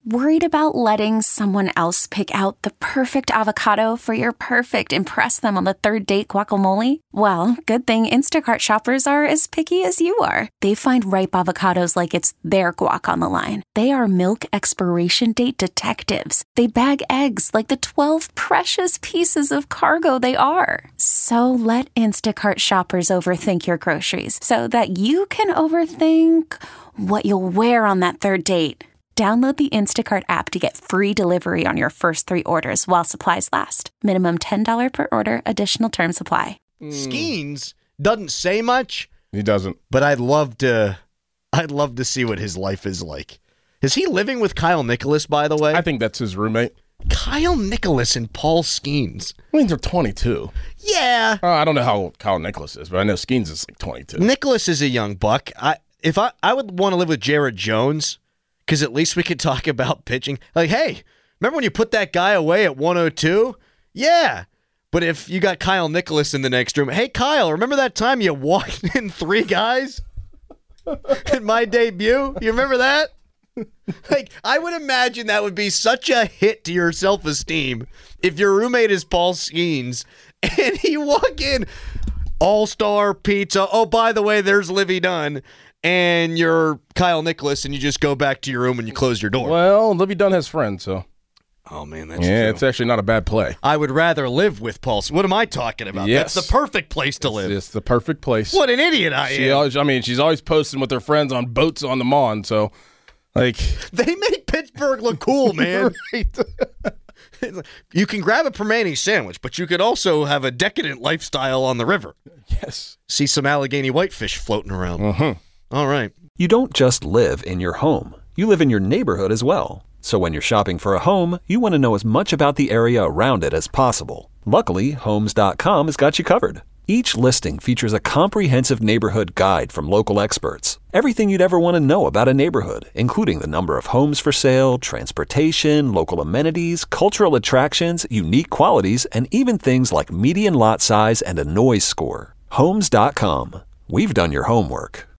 Worried about letting someone else pick out the perfect avocado for your perfect impress them on the third date guacamole? Well, good thing Instacart shoppers are as picky as you are. They find ripe avocados like it's their guac on the line. They are milk expiration date detectives. They bag eggs like the 12 precious pieces of cargo they are. So let Instacart shoppers overthink your groceries so that you can overthink what you'll wear on that third date. Download the Instacart app to get free delivery on your first 3 orders while supplies last. Minimum $10 per order. Additional terms apply. Skeens doesn't say much. He doesn't. But I'd love to see what his life is like. Is he living with Kyle Nicholas, by the way? I think that's his roommate. Kyle Nicholas and Paul Skeens. I mean, they're 22. Yeah. I don't know how old Kyle Nicholas is, but I know Skeens is like 22. Nicholas is a young buck. I would want to live with Jared Jones, because at least we could talk about pitching. Like, hey, remember when you put that guy away at 102? Yeah. But if you got Kyle Nicholas in the next room, hey, Kyle, remember that time you walked in 3 guys in my debut? You remember that? Like, I would imagine that would be such a hit to your self-esteem if your roommate is Paul Skeens and you walk in, all-star pizza. Oh, by the way, there's Livy Dunn. And you're Kyle Nicholas, and you just go back to your room and you close your door. Well, Livy Dunn has friends, so. Oh, man, that's true. It's actually not a bad play. I would rather live with Paul. What am I talking about? Yes. That's the perfect place to live. It's the perfect place. What an idiot I am. She's always posting with her friends on boats on the Mon, so, like. They make Pittsburgh look cool, man. Right. You can grab a Permane sandwich, but you could also have a decadent lifestyle on the river. Yes. See some Allegheny whitefish floating around. Uh-huh. All right. You don't just live in your home. You live in your neighborhood as well. So when you're shopping for a home, you want to know as much about the area around it as possible. Luckily, Homes.com has got you covered. Each listing features a comprehensive neighborhood guide from local experts. Everything you'd ever want to know about a neighborhood, including the number of homes for sale, transportation, local amenities, cultural attractions, unique qualities, and even things like median lot size and a noise score. Homes.com. We've done your homework.